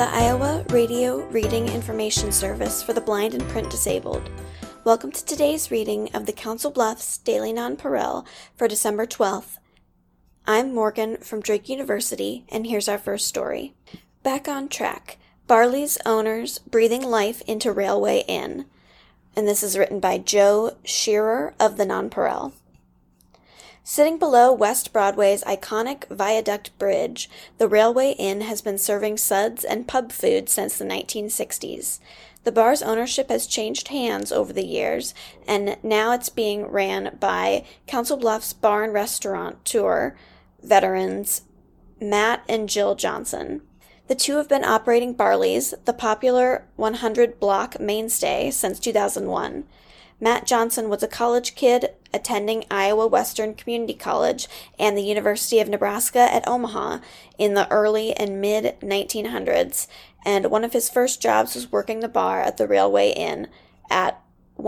the Iowa Radio Reading Information Service for the Blind and Print Disabled. Welcome to today's reading of the Council Bluffs Daily Nonpareil for December 12th. I'm Morgan from Drake University, and here's our first story. Back on Track, Barley's Owners Breathing Life into Railway Inn. And this is written by Joe Shearer of the Nonpareil. Sitting below West Broadway's iconic Viaduct Bridge, the Railway Inn has been serving suds and pub food since the 1960s. The bar's ownership has changed hands over the years, and now it's being ran by Council Bluffs Bar and Restaurateur veterans Matt and Jill Johnson. The two have been operating Barley's, the popular 100-block mainstay, since 2001. Matt Johnson was a college kid attending Iowa Western Community College and the University of Nebraska at Omaha in the early and mid-1900s, and one of his first jobs was working the bar at the Railway Inn at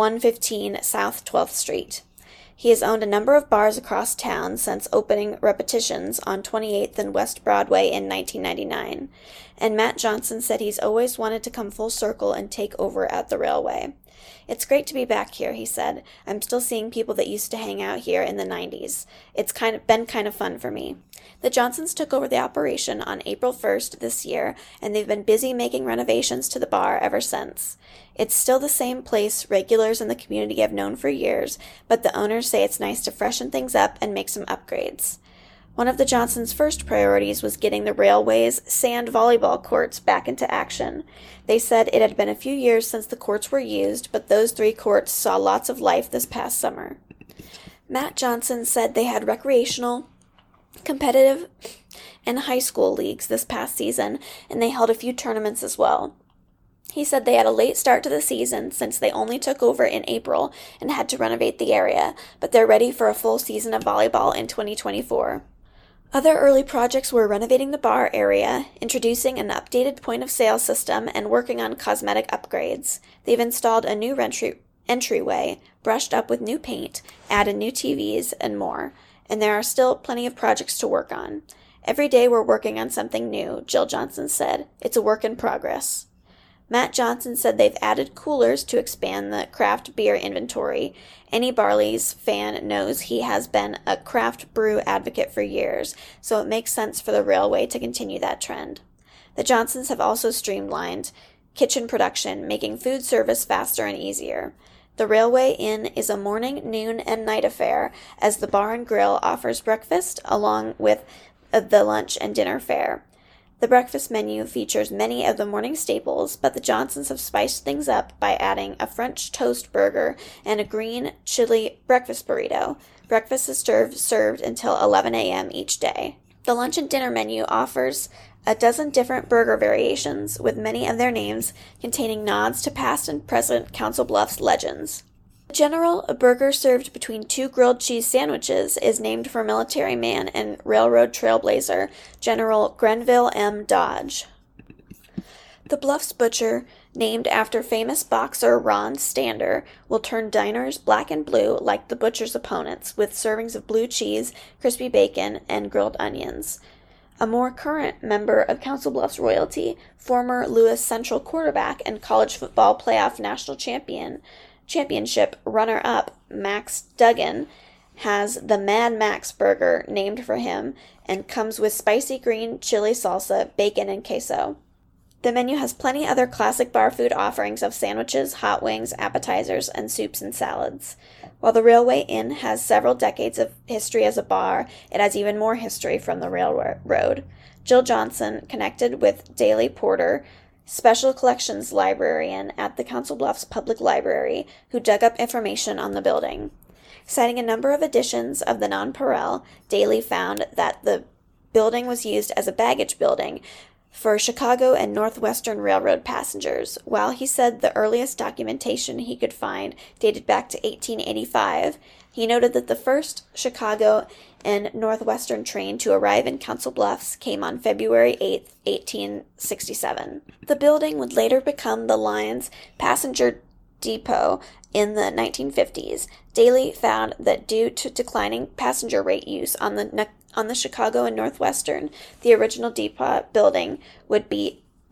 115 South 12th Street. He has owned a number of bars across town since opening Repetitions on 28th and West Broadway in 1999, and Matt Johnson said he's always wanted to come full circle and take over at the Railway. "It's great to be back here," he said. "I'm still seeing people that used to hang out here in the 90s. It's been kind of fun for me." The Johnsons took over the operation on April 1st this year, and they've been busy making renovations to the bar ever since. It's still the same place regulars in the community have known for years, but the owners say it's nice to freshen things up and make some upgrades. One of the Johnsons' first priorities was getting the Railway's sand volleyball courts back into action. They said it had been a few years since the courts were used, but those 3 courts saw lots of life this past summer. Matt Johnson said they had recreational, competitive, and high school leagues this past season, and they held a few tournaments as well. He said they had a late start to the season since they only took over in April and had to renovate the area, but they're ready for a full season of volleyball in 2024. Other early projects were renovating the bar area, introducing an updated point-of-sale system, and working on cosmetic upgrades. They've installed a new entryway, brushed up with new paint, added new TVs, and more. And there are still plenty of projects to work on. "Every day we're working on something new," Jill Johnson said. "It's a work in progress." Matt Johnson said they've added coolers to expand the craft beer inventory. Any Barley's fan knows he has been a craft brew advocate for years, so it makes sense for the Railway to continue that trend. The Johnsons have also streamlined kitchen production, making food service faster and easier. The Railway Inn is a morning, noon, and night affair, as the bar and grill offers breakfast along with the lunch and dinner fare. The breakfast menu features many of the morning staples, but the Johnsons have spiced things up by adding a French toast burger and a green chili breakfast burrito. Breakfast is served until 11 a.m. each day. The lunch and dinner menu offers a dozen different burger variations, with many of their names containing nods to past and present Council Bluffs legends. General, a burger served between 2 grilled cheese sandwiches, is named for military man and railroad trailblazer General Grenville M. Dodge. The Bluffs Butcher, named after famous boxer Ron Stander, will turn diners black and blue like the butcher's opponents, with servings of blue cheese, crispy bacon, and grilled onions. A more current member of Council Bluffs royalty, former Lewis Central quarterback and college football playoff national championship runner-up Max Duggan, has the Mad Max burger named for him and comes with spicy green chili salsa, bacon, and queso. The menu has plenty other classic bar food offerings of sandwiches, hot wings, appetizers, and soups and salads. While the Railway Inn has several decades of history as a bar, it has even more history from the railroad. Jill Johnson connected with Daley Porter, Special Collections librarian at the Council Bluffs Public Library, who dug up information on the building. Citing a number of editions of the Nonpareil, Daley found that the building was used as a baggage building for Chicago and Northwestern Railroad passengers. While he said the earliest documentation he could find dated back to 1885, he noted that the first Chicago and Northwestern train to arrive in Council Bluffs came on February 8, 1867. The building would later become the line's passenger depot in the 1950s. Daley found that due to declining passenger rate use on the Chicago and Northwestern, the original depot building would be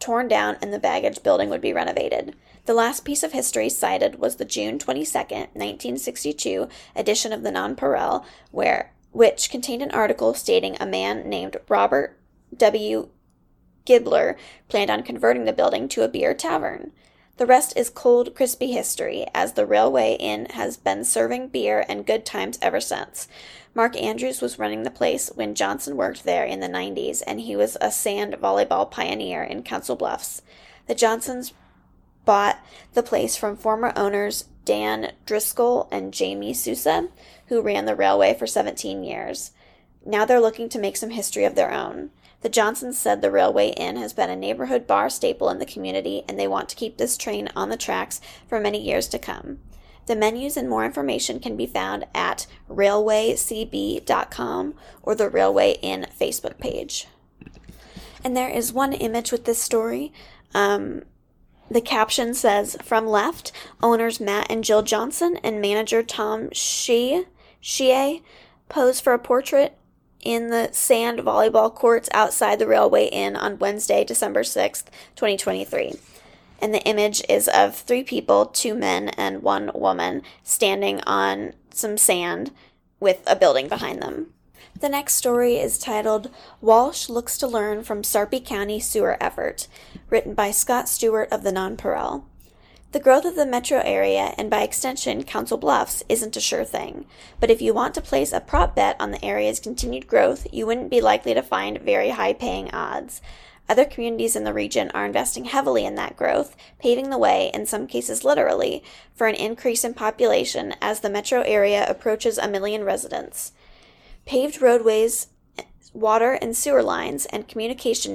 torn down and the baggage building would be renovated. The last piece of history cited was the June 22nd, 1962 edition of the Nonpareil, which contained an article stating a man named Robert W. Gibler planned on converting the building to a beer tavern. The rest is cold, crispy history, as the Railway Inn has been serving beer and good times ever since. Mark Andrews was running the place when Johnson worked there in the 90s, and he was a sand volleyball pioneer in Council Bluffs. The Johnsons bought the place from former owners Dan Driscoll and Jamie Sousa, who ran the railway for 17 years. Now they're looking to make some history of their own. The Johnsons said the Railway Inn has been a neighborhood bar staple in the community, and they want to keep this train on the tracks for many years to come. The menus and more information can be found at railwaycb.com or the Railway Inn Facebook page. And there is one image with this story. The caption says, "From left, owners Matt and Jill Johnson and manager Tom Shea pose for a portrait in the sand volleyball courts outside the Railway Inn on Wednesday, December 6th, 2023. And the image is of 3 people, 2 men and 1 woman, standing on some sand with a building behind them. The next story is titled, Walsh Looks to Learn from Sarpy County Sewer Effort, written by Scott Stewart of the Nonpareil. The growth of the metro area, and by extension Council Bluffs, isn't a sure thing, but if you want to place a prop bet on the area's continued growth, you wouldn't be likely to find very high-paying odds. Other communities in the region are investing heavily in that growth, paving the way, in some cases literally, for an increase in population as the metro area approaches 1 million residents. Paved roadways, water and sewer lines, and communication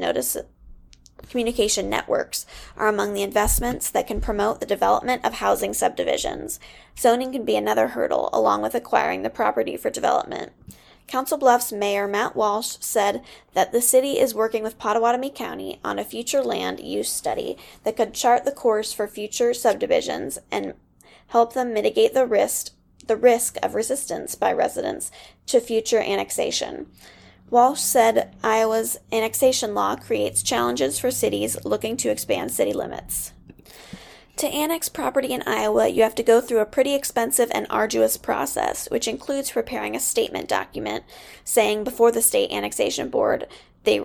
networks are among the investments that can promote the development of housing subdivisions. Zoning can be another hurdle, along with acquiring the property for development. Council Bluffs Mayor Matt Walsh said that the city is working with Pottawatomie County on a future land use study that could chart the course for future subdivisions and help them mitigate the risk of resistance by residents to future annexation. Walsh said Iowa's annexation law creates challenges for cities looking to expand city limits. To annex property in Iowa, you have to go through a pretty expensive and arduous process, which includes preparing a statement document saying before the state annexation board, they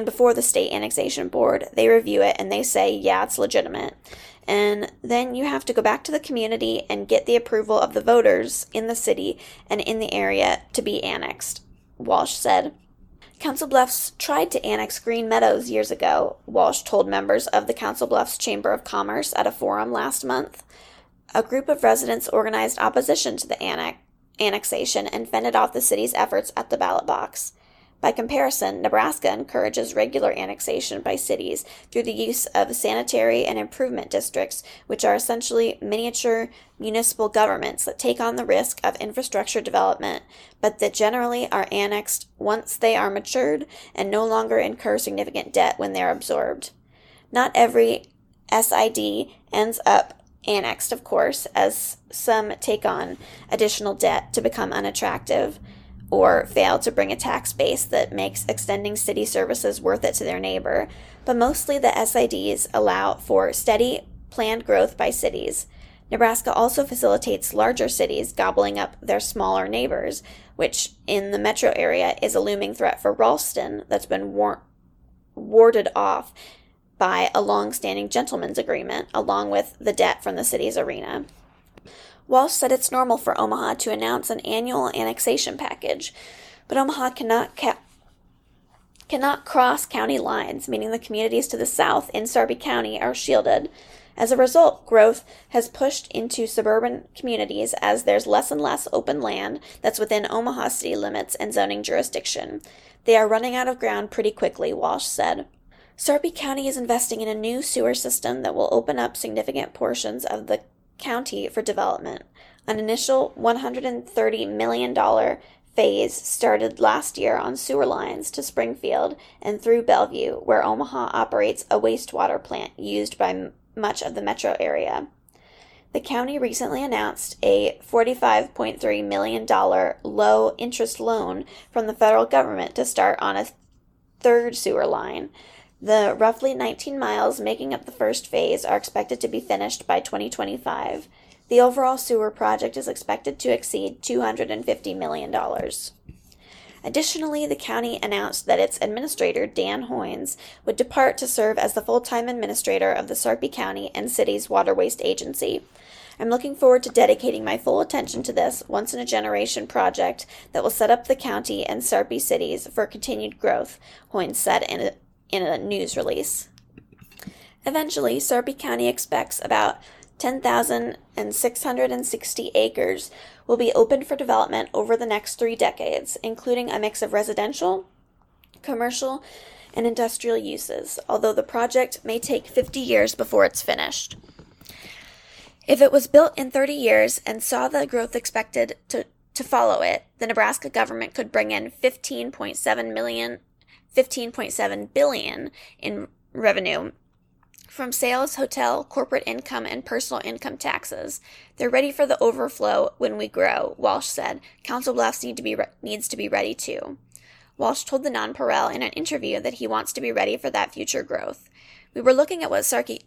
review it and they say, yeah, it's legitimate. And then you have to go back to the community and get the approval of the voters in the city and in the area to be annexed, Walsh said. Council Bluffs tried to annex Green Meadows years ago, Walsh told members of the Council Bluffs Chamber of Commerce at a forum last month. A group of residents organized opposition to the annexation and fended off the city's efforts at the ballot box. By comparison, Nebraska encourages regular annexation by cities through the use of sanitary and improvement districts, which are essentially miniature municipal governments that take on the risk of infrastructure development, but that generally are annexed once they are matured and no longer incur significant debt when they are absorbed. Not every SID ends up annexed, of course, as some take on additional debt to become unattractive, or fail to bring a tax base that makes extending city services worth it to their neighbor, but mostly the SIDs allow for steady, planned growth by cities. Nebraska also facilitates larger cities gobbling up their smaller neighbors, which in the metro area is a looming threat for Ralston that's been warded off by a long-standing gentleman's agreement, along with the debt from the city's arena. Walsh said it's normal for Omaha to announce an annual annexation package, but Omaha cannot cross county lines, meaning the communities to the south in Sarpy County are shielded. As a result, growth has pushed into suburban communities as there's less and less open land that's within Omaha city limits and zoning jurisdiction. They are running out of ground pretty quickly, Walsh said. Sarpy County is investing in a new sewer system that will open up significant portions of the county for development. An initial $130 million phase started last year on sewer lines to Springfield and through Bellevue, where Omaha operates a wastewater plant used by much of the metro area. The county recently announced a $45.3 million low-interest loan from the federal government to start on a third sewer line. The roughly 19 miles making up the first phase are expected to be finished by 2025. The overall sewer project is expected to exceed $250 million. Additionally, the county announced that its administrator, Dan Hoynes, would depart to serve as the full-time administrator of the Sarpy County and City's Water Waste Agency. I'm looking forward to dedicating my full attention to this once-in-a-generation project that will set up the county and Sarpy cities for continued growth, Hoynes said in a news release. Eventually, Sarpy County expects about 10,660 acres will be opened for development over the next 3 decades, including a mix of residential, commercial, and industrial uses, although the project may take 50 years before it's finished. If it was built in 30 years and saw the growth expected to follow it, the Nebraska government could bring in $15.7 billion in revenue from sales, hotel, corporate income, and personal income taxes. They're ready for the overflow when we grow, Walsh said. Council Bluffs needs to be ready too. Walsh told the Nonpareil in an interview that he wants to be ready for that future growth. We were looking at what Sarpy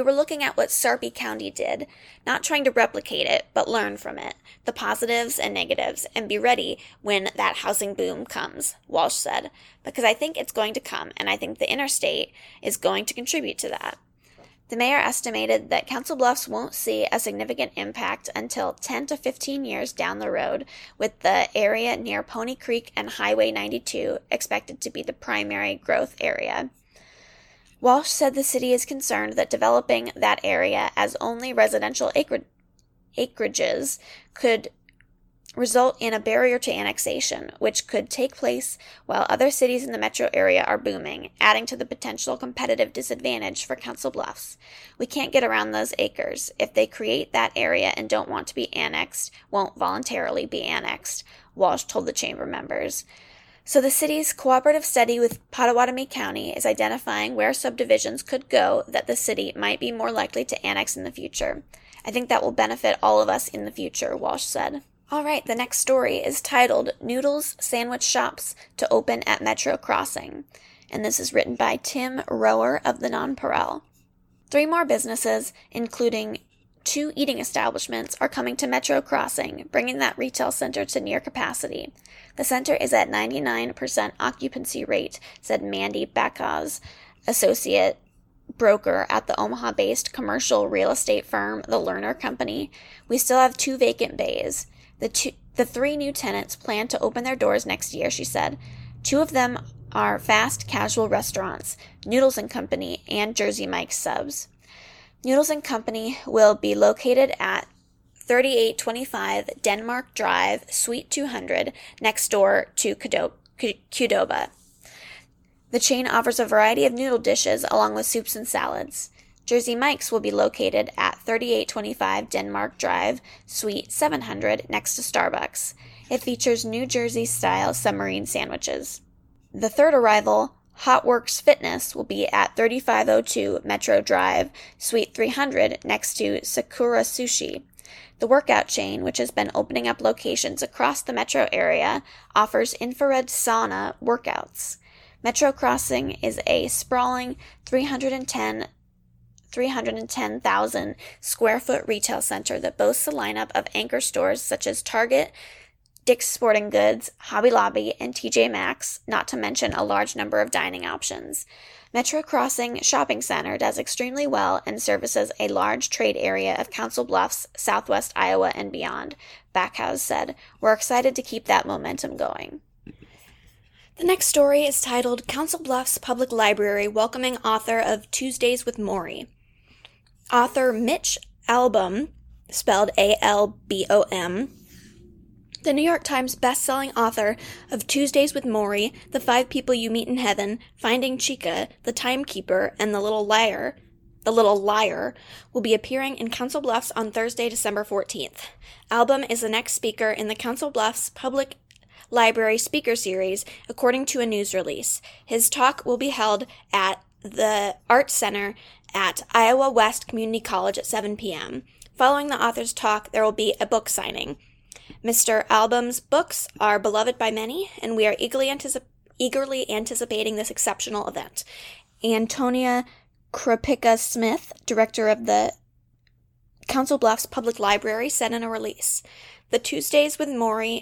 County did, not trying to replicate it, but learn from it, the positives and negatives, and be ready when that housing boom comes, Walsh said, because I think it's going to come, and I think the interstate is going to contribute to that. The mayor estimated that Council Bluffs won't see a significant impact until 10 to 15 years down the road, with the area near Pony Creek and Highway 92 expected to be the primary growth area. Walsh said the city is concerned that developing that area as only residential acreages could result in a barrier to annexation, which could take place while other cities in the metro area are booming, adding to the potential competitive disadvantage for Council Bluffs. We can't get around those acres. If they create that area and don't want to be annexed, won't voluntarily be annexed, Walsh told the chamber members. So the city's cooperative study with Pottawatomie County is identifying where subdivisions could go that the city might be more likely to annex in the future. I think that will benefit all of us in the future, Walsh said. All right, the next story is titled Noodles Sandwich Shops to Open at Metro Crossing, and this is written by Tim Rower of the Nonpareil. 3 more businesses, including 2 eating establishments, are coming to Metro Crossing, bringing that retail center to near capacity. The center is at 99% occupancy rate, said Mandy Backhaus, associate broker at the Omaha-based commercial real estate firm, The Lerner Company. We still have 2 vacant bays. The 3 new tenants plan to open their doors next year, she said. 2 of them are fast casual restaurants, Noodles & Company and Jersey Mike's Subs. Noodles & Company will be located at 3825 Denmark Drive, Suite 200, next door to Qdoba. The chain offers a variety of noodle dishes along with soups and salads. Jersey Mike's will be located at 3825 Denmark Drive, Suite 700, next to Starbucks. It features New Jersey-style submarine sandwiches. The third arrival, Hotworks Fitness, will be at 3502 Metro Drive, Suite 300, next to Sakura Sushi. The workout chain, which has been opening up locations across the metro area, offers infrared sauna workouts. Metro Crossing is a sprawling 310,000 square foot retail center that boasts a lineup of anchor stores such as Target, Dick's Sporting Goods, Hobby Lobby, and TJ Maxx, not to mention a large number of dining options. Metro Crossing Shopping Center does extremely well and services a large trade area of Council Bluffs, southwest Iowa, and beyond, Backhaus said. We're excited to keep that momentum going. The next story is titled Council Bluffs Public Library Welcoming Author of Tuesdays with Morrie. Author Mitch Albom, spelled Albom, the New York Times best-selling author of Tuesdays with Morrie, The 5 People You Meet in Heaven, Finding Chica, The Timekeeper, and The Little Liar, will be appearing in Council Bluffs on Thursday, December 14th. Albom is the next speaker in the Council Bluffs Public Library Speaker Series, according to a news release. His talk will be held at the Art Center at Iowa West Community College at 7 p.m. Following the author's talk, there will be a book signing. Mr. Albom's books are beloved by many, and we are eagerly anticipating this exceptional event. Antonia Kropicka-Smith, director of the Council Bluffs Public Library, said in a release. From Tuesdays with Morrie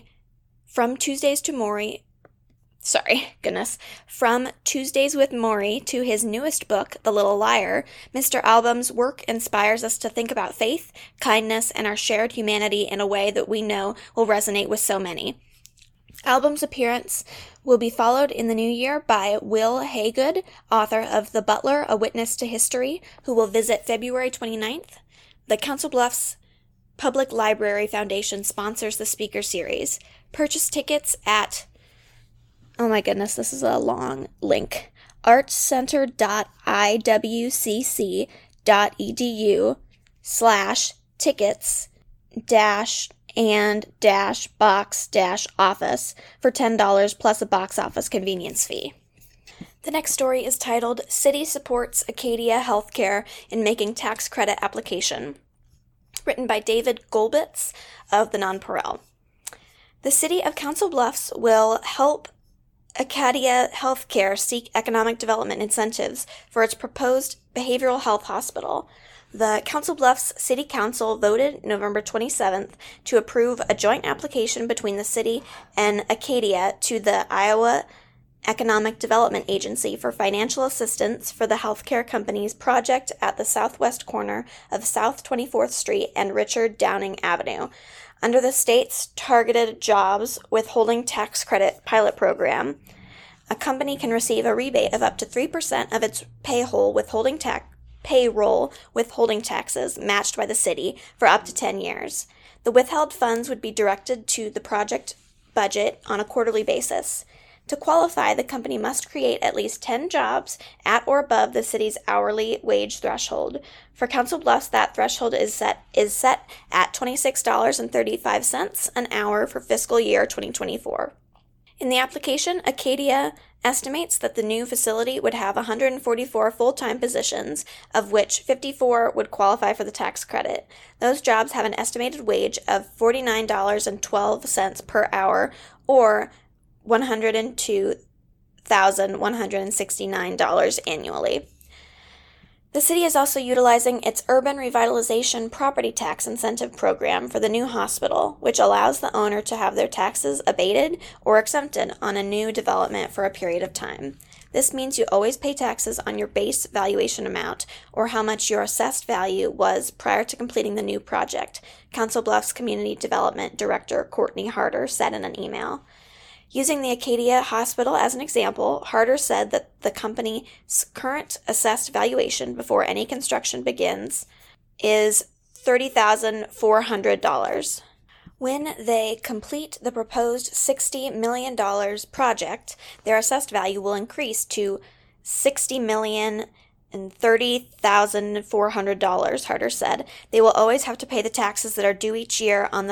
to his newest book, The Little Liar, Mr. Album's work inspires us to think about faith, kindness, and our shared humanity in a way that we know will resonate with so many. Album's appearance will be followed in the new year by Will Haygood, author of The Butler, A Witness to History, who will visit February 29th. The Council Bluffs Public Library Foundation sponsors the speaker series. Purchase tickets at, oh my goodness, this is a long link, artscenter.iwcc.edu/tickets box office for $10 plus a box office convenience fee. The next story is titled, City Supports Acadia Healthcare in Making Tax Credit Application, written by David Golbitz of the Nonpareil. The City of Council Bluffs will help Acadia Healthcare seek economic development incentives for its proposed behavioral health hospital. The Council Bluffs City Council voted November 27th to approve a joint application between the city and Acadia to the Iowa Economic Development Agency for financial assistance for the healthcare company's project at the southwest corner of South 24th Street and Richard Downing Avenue. Under the state's Targeted Jobs Withholding Tax Credit pilot program, a company can receive a rebate of up to 3% of its payroll withholding taxes matched by the city for up to 10 years. The withheld funds would be directed to the project budget on a quarterly basis. To qualify, the company must create at least 10 jobs at or above the city's hourly wage threshold. For Council Bluffs, that threshold is set at $26.35 an hour for fiscal year 2024. In the application, Acadia estimates that the new facility would have 144 full-time positions, of which 54 would qualify for the tax credit. Those jobs have an estimated wage of $49.12 per hour, or $102,169 annually. The city is also utilizing its Urban Revitalization Property Tax Incentive Program for the new hospital, which allows the owner to have their taxes abated or exempted on a new development for a period of time. This means you always pay taxes on your base valuation amount, or how much your assessed value was prior to completing the new project, Council Bluffs Community Development Director Courtney Harder said in an email. Using the Acadia Hospital as an example, Harder said that the company's current assessed valuation before any construction begins is $30,400. When they complete the proposed $60 million project, their assessed value will increase to $60,030,400, Harder said. They will always have to pay the taxes that are due each year on the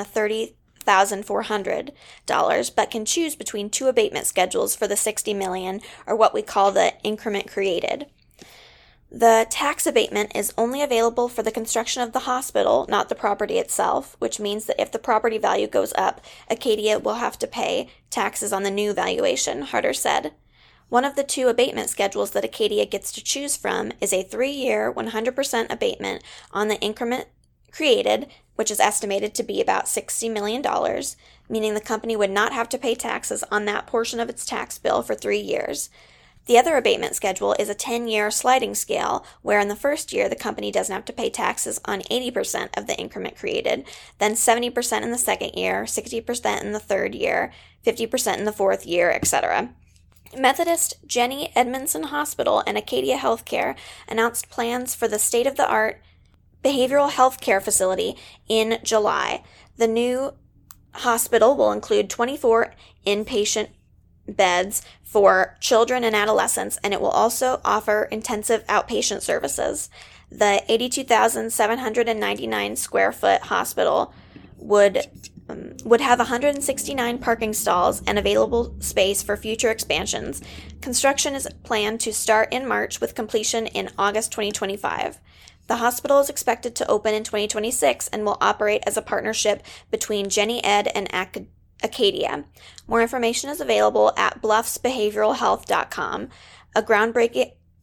$30,400, but can choose between two abatement schedules for the $60 million, or what we call the increment created. The tax abatement is only available for the construction of the hospital, not the property itself, which means that if the property value goes up, Acadia will have to pay taxes on the new valuation, Harder said. One of the two abatement schedules that Acadia gets to choose from is a 3-year 100% abatement on the increment created, which is estimated to be about $60 million, meaning the company would not have to pay taxes on that portion of its tax bill for 3 years. The other abatement schedule is a 10-year sliding scale, where in the first year the company doesn't have to pay taxes on 80% of the increment created, then 70% in the second year, 60% in the third year, 50% in the fourth year, etc. Methodist Jenny Edmondson Hospital and Acadia Healthcare announced plans for the state-of-the-art behavioral health care facility in July. The new hospital will include 24 inpatient beds for children and adolescents, and it will also offer intensive outpatient services. The 82,799 square foot hospital would have 169 parking stalls and available space for future expansions. Construction is planned to start in March with completion in August 2025. The hospital is expected to open in 2026 and will operate as a partnership between Jenny Ed and Acadia. More information is available at bluffsbehavioralhealth.com. A groundbreaking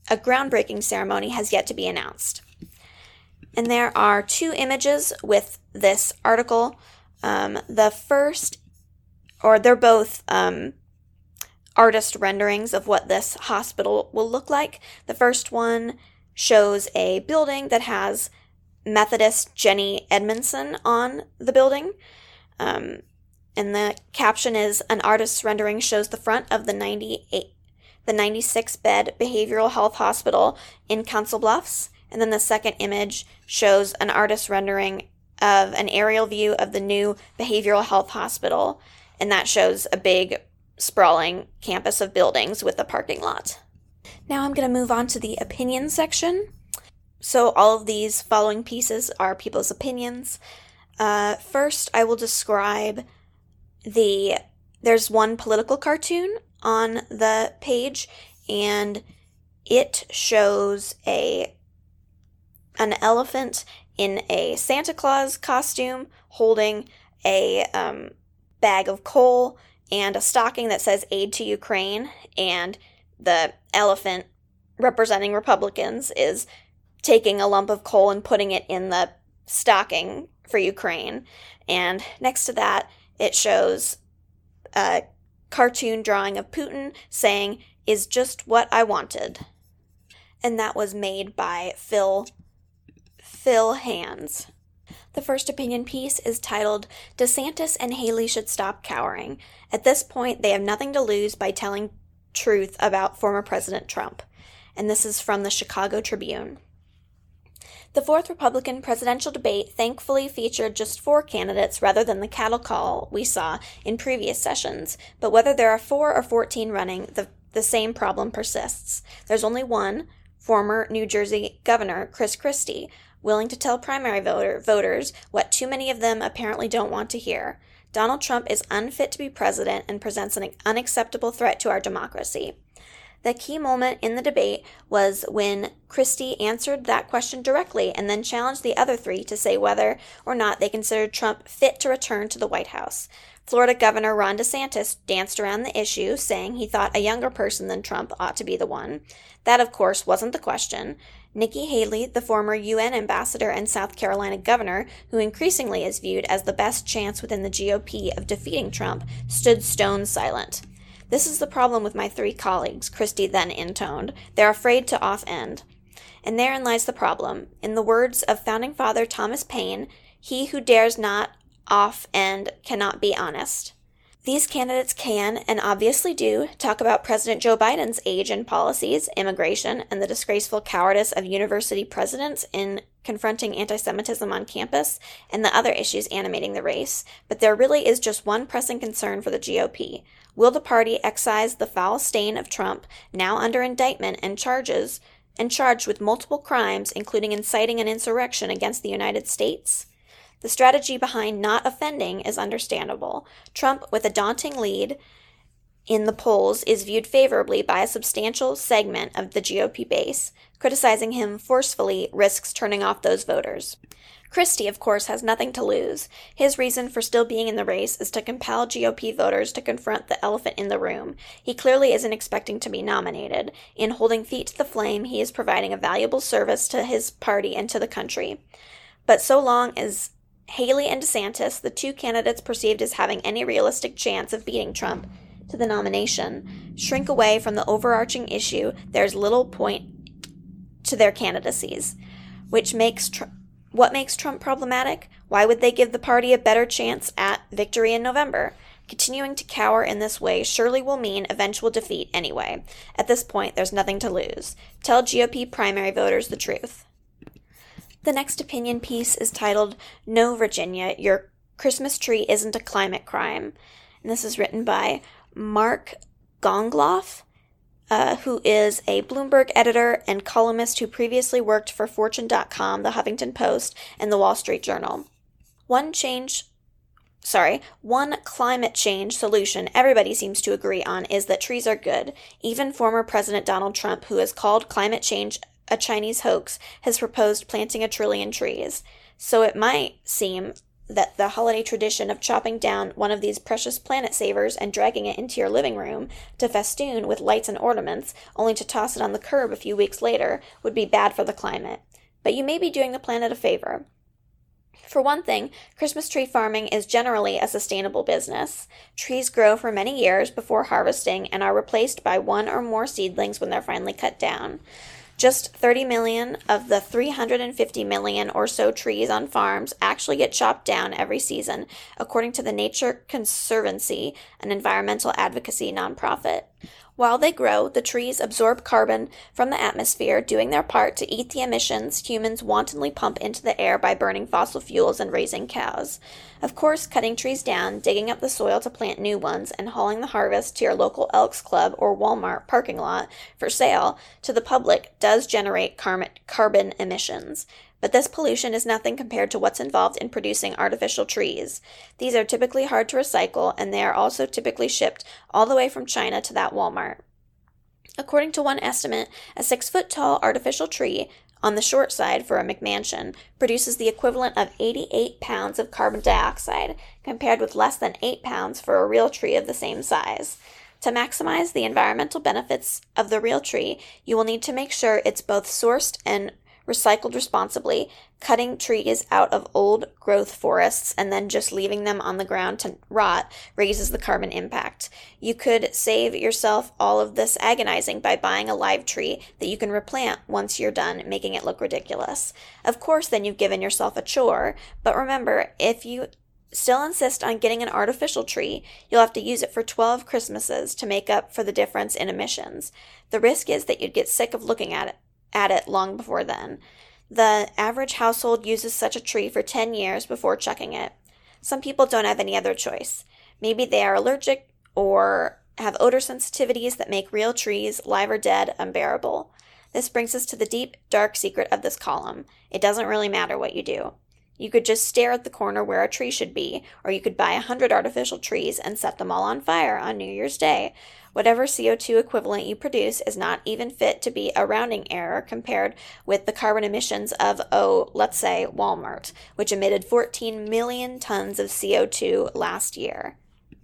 a groundbreaking ceremony has yet to be announced. And there are 2 images with this article. The first, or they're both artist renderings of what this hospital will look like. The first one shows a building that has Methodist Jenny Edmondson on the building. And the caption is, an artist's rendering shows the front of the 96-bed behavioral health hospital in Council Bluffs. And then the second image shows an artist's rendering of an aerial view of the new behavioral health hospital. And that shows a big, sprawling campus of buildings with a parking lot. Now I'm going to move on to the opinion section. So all of these following pieces are people's opinions. First, I will describe there's one political cartoon on the page, and it shows an elephant in a Santa Claus costume holding a bag of coal and a stocking that says "Aid to Ukraine," and the elephant, representing Republicans, is taking a lump of coal and putting it in the stocking for Ukraine. And next to that, it shows a cartoon drawing of Putin saying, "Is just what I wanted." And that was made by Phil Hands. The first opinion piece is titled, "DeSantis and Haley Should Stop Cowering. At this point, they have nothing to lose by telling truth about former President Trump." And this is from the Chicago Tribune. The 4th Republican presidential debate thankfully featured just 4 candidates rather than the cattle call we saw in previous sessions. But whether there are 4 or 14 running, the same problem persists. There's only one, former New Jersey Governor Chris Christie, willing to tell primary voters what too many of them apparently don't want to hear. Donald Trump is unfit to be president and presents an unacceptable threat to our democracy. The key moment in the debate was when Christie answered that question directly and then challenged the other 3 to say whether or not they considered Trump fit to return to the White House. Florida Governor Ron DeSantis danced around the issue, saying he thought a younger person than Trump ought to be the one. That, of course, wasn't the question. Nikki Haley, the former UN ambassador and South Carolina governor, who increasingly is viewed as the best chance within the GOP of defeating Trump, stood stone silent. "This is the problem with my 3 colleagues," Christie then intoned. "They're afraid to off-end." And therein lies the problem. In the words of Founding Father Thomas Paine, "He who dares not off-end cannot be honest." These candidates can, and obviously do, talk about President Joe Biden's age and policies, immigration, and the disgraceful cowardice of university presidents in confronting anti-Semitism on campus, and the other issues animating the race. But there really is just one pressing concern for the GOP. Will the party excise the foul stain of Trump, now under indictment and charged with multiple crimes, including inciting an insurrection against the United States? The strategy behind not offending is understandable. Trump, with a daunting lead in the polls, is viewed favorably by a substantial segment of the GOP base. Criticizing him forcefully risks turning off those voters. Christie, of course, has nothing to lose. His reason for still being in the race is to compel GOP voters to confront the elephant in the room. He clearly isn't expecting to be nominated. In holding feet to the flame, he is providing a valuable service to his party and to the country. But so long as Haley and DeSantis, the 2 candidates perceived as having any realistic chance of beating Trump to the nomination, shrink away from the overarching issue, there's little point to their candidacies. What makes Trump problematic? Why would they give the party a better chance at victory in November? Continuing to cower in this way surely will mean eventual defeat anyway. At this point, there's nothing to lose. Tell GOP primary voters the truth. The next opinion piece is titled, "No, Virginia, your Christmas tree isn't a climate crime." And this is written by Mark Gongloff, who is a Bloomberg editor and columnist who previously worked for Fortune.com, the Huffington Post, and the Wall Street Journal. One climate change solution everybody seems to agree on is that trees are good. Even former President Donald Trump, who has called climate change a Chinese hoax, has proposed planting 1 trillion trees. So it might seem that the holiday tradition of chopping down one of these precious planet savers and dragging it into your living room to festoon with lights and ornaments, only to toss it on the curb a few weeks later, would be bad for the climate. But you may be doing the planet a favor. For one thing, Christmas tree farming is generally a sustainable business. Trees grow for many years before harvesting and are replaced by one or more seedlings when they're finally cut down. Just 30 million of the 350 million or so trees on farms actually get chopped down every season, according to the Nature Conservancy, an environmental advocacy nonprofit. While they grow, the trees absorb carbon from the atmosphere, doing their part to eat the emissions humans wantonly pump into the air by burning fossil fuels and raising cows. Of course, cutting trees down, digging up the soil to plant new ones, and hauling the harvest to your local Elks Club or Walmart parking lot for sale to the public does generate carbon emissions. But this pollution is nothing compared to what's involved in producing artificial trees. These are typically hard to recycle, and they are also typically shipped all the way from China to that Walmart. According to one estimate, a 6-foot-tall artificial tree, on the short side for a McMansion, produces the equivalent of 88 pounds of carbon dioxide, compared with less than 8 pounds for a real tree of the same size. To maximize the environmental benefits of the real tree, you will need to make sure it's both sourced and recycled responsibly. Cutting trees out of old growth forests and then just leaving them on the ground to rot raises the carbon impact. You could save yourself all of this agonizing by buying a live tree that you can replant once you're done making it look ridiculous. Of course, then you've given yourself a chore, but remember, if you still insist on getting an artificial tree, you'll have to use it for 12 Christmases to make up for the difference in emissions. The risk is that you'd get sick of looking at it long before then. The average household uses such a tree for 10 years before chucking it. Some people don't have any other choice. Maybe they are allergic or have odor sensitivities that make real trees, live or dead, unbearable. This brings us to the deep, dark secret of this column. It doesn't really matter what you do. You could just stare at the corner where a tree should be, or you could buy 100 artificial trees and set them all on fire on New Year's Day. Whatever CO2 equivalent you produce is not even fit to be a rounding error compared with the carbon emissions of, let's say, Walmart, which emitted 14 million tons of CO2 last year.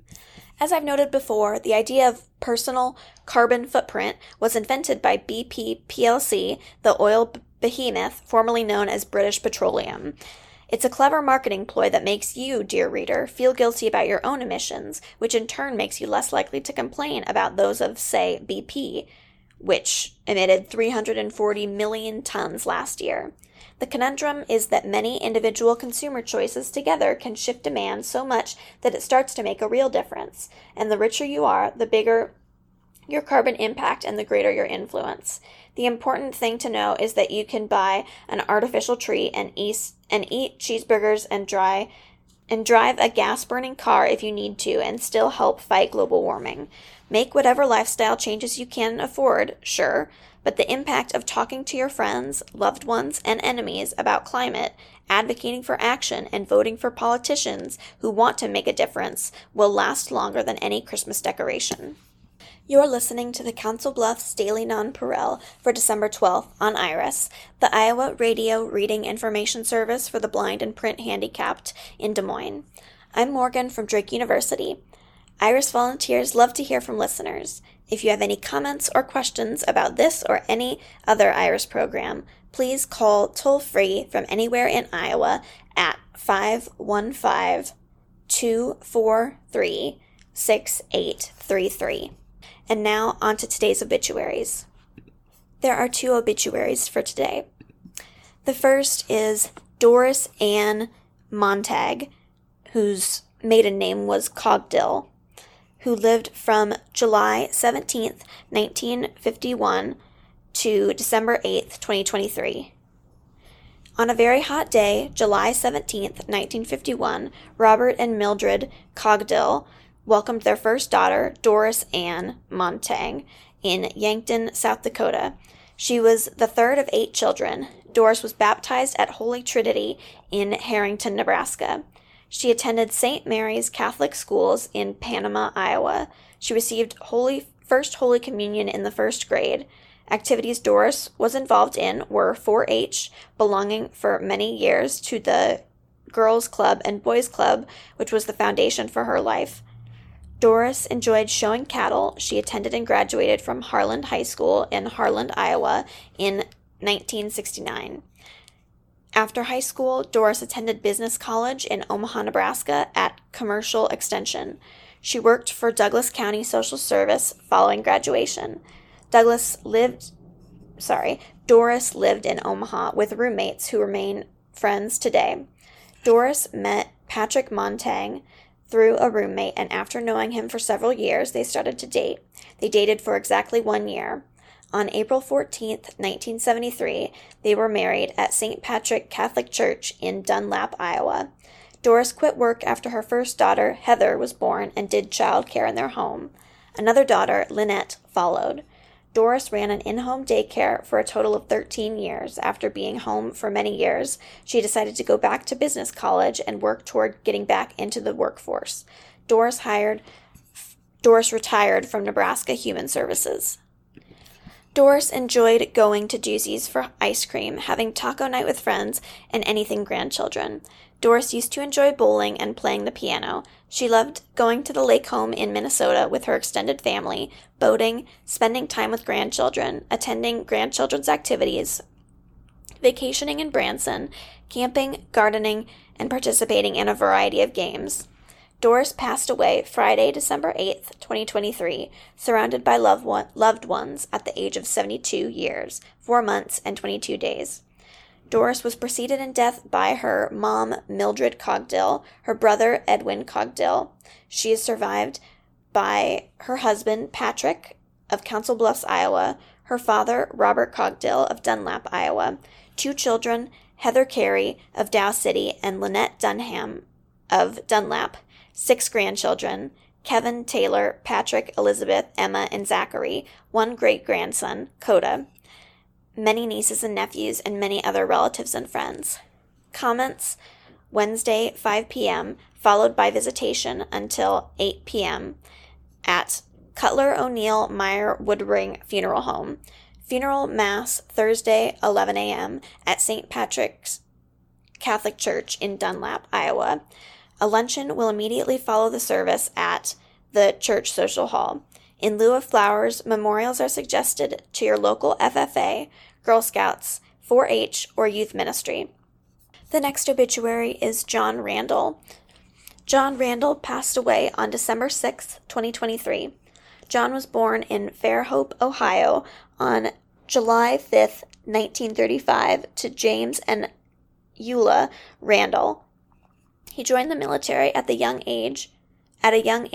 As I've noted before, the idea of personal carbon footprint was invented by BP plc, the oil behemoth formerly known as British Petroleum. It's a clever marketing ploy that makes you, dear reader, feel guilty about your own emissions, which in turn makes you less likely to complain about those of, say, BP, which emitted 340 million tons last year. The conundrum is that many individual consumer choices together can shift demand so much that it starts to make a real difference, and the richer you are, the bigger your carbon impact and the greater your influence. The important thing to know is that you can buy an artificial tree and eat cheeseburgers and drive a gas-burning car if you need to and still help fight global warming. Make whatever lifestyle changes you can afford, sure, but the impact of talking to your friends, loved ones, and enemies about climate, advocating for action, and voting for politicians who want to make a difference will last longer than any Christmas decoration. You're listening to the Council Bluffs Daily Nonpareil for December 12th on IRIS, the Iowa Radio Reading Information Service for the Blind and Print Handicapped in Des Moines. I'm Morgan from Drake University. IRIS volunteers love to hear from listeners. If you have any comments or questions about this or any other IRIS program, please call toll-free from anywhere in Iowa at 515-243-6833. And now, on to today's obituaries. There are 2 obituaries for today. The first is Doris Ann Montag, whose maiden name was Cogdill, who lived from July 17th, 1951 to December 8th, 2023. On a very hot day, July 17th, 1951, Robert and Mildred Cogdill welcomed their first daughter, Doris Ann Montag, in Yankton, South Dakota. She was the third of 8 children. Doris was baptized at Holy Trinity in Harrington, Nebraska. She attended St. Mary's Catholic Schools in Panama, Iowa. She received First Holy Communion in the 1st grade. Activities Doris was involved in were 4-H, belonging for many years to the Girls Club and Boys Club, which was the foundation for her life. Doris enjoyed showing cattle. She attended and graduated from Harland High School in Harland, Iowa in 1969. After high school, Doris attended business college in Omaha, Nebraska at Commercial Extension. She worked for Douglas County Social Service following graduation. Doris lived in Omaha with roommates who remain friends today. Doris met Patrick Montang through a roommate, and after knowing him for several years, they started to date. They dated for exactly 1 year. On April 14th, 1973, they were married at St. Patrick Catholic Church in Dunlap, Iowa. Doris quit work after her first daughter, Heather, was born and did child care in their home. Another daughter, Lynette, followed. Doris ran an in-home daycare for a total of 13 years. After being home for many years, she decided to go back to business college and work toward getting back into the workforce. Doris retired from Nebraska Human Services. Doris enjoyed going to Juicy's for ice cream, having taco night with friends, and anything grandchildren. Doris used to enjoy bowling and playing the piano. She loved going to the lake home in Minnesota with her extended family, boating, spending time with grandchildren, attending grandchildren's activities, vacationing in Branson, camping, gardening, and participating in a variety of games. Doris passed away Friday, December 8th, 2023, surrounded by loved ones at the age of 72 years, 4 months, and 22 days. Doris was preceded in death by her mom, Mildred Cogdill, her brother, Edwin Cogdill. She is survived by her husband, Patrick, of Council Bluffs, Iowa, her father, Robert Cogdill, of Dunlap, Iowa, 2 children, Heather Carey, of Dow City, and Lynette Dunham, of Dunlap, 6 grandchildren, Kevin, Taylor, Patrick, Elizabeth, Emma, and Zachary, 1 great-grandson, Coda, many nieces and nephews, and many other relatives and friends. Comments: Wednesday, 5 p.m., followed by visitation until 8 p.m. at Cutler O'Neill Meyer Woodring Funeral Home. Funeral Mass Thursday, 11 a.m. at St. Patrick's Catholic Church in Dunlap, Iowa. A luncheon will immediately follow the service at the church social hall. In lieu of flowers, memorials are suggested to your local FFA, Girl Scouts, 4-H, or youth ministry. The next obituary is John Randall. John Randall passed away on December 6, 2023. John was born in Fairhope, Ohio on July 5, 1935, to James and Eula Randall. He joined the military at a young age in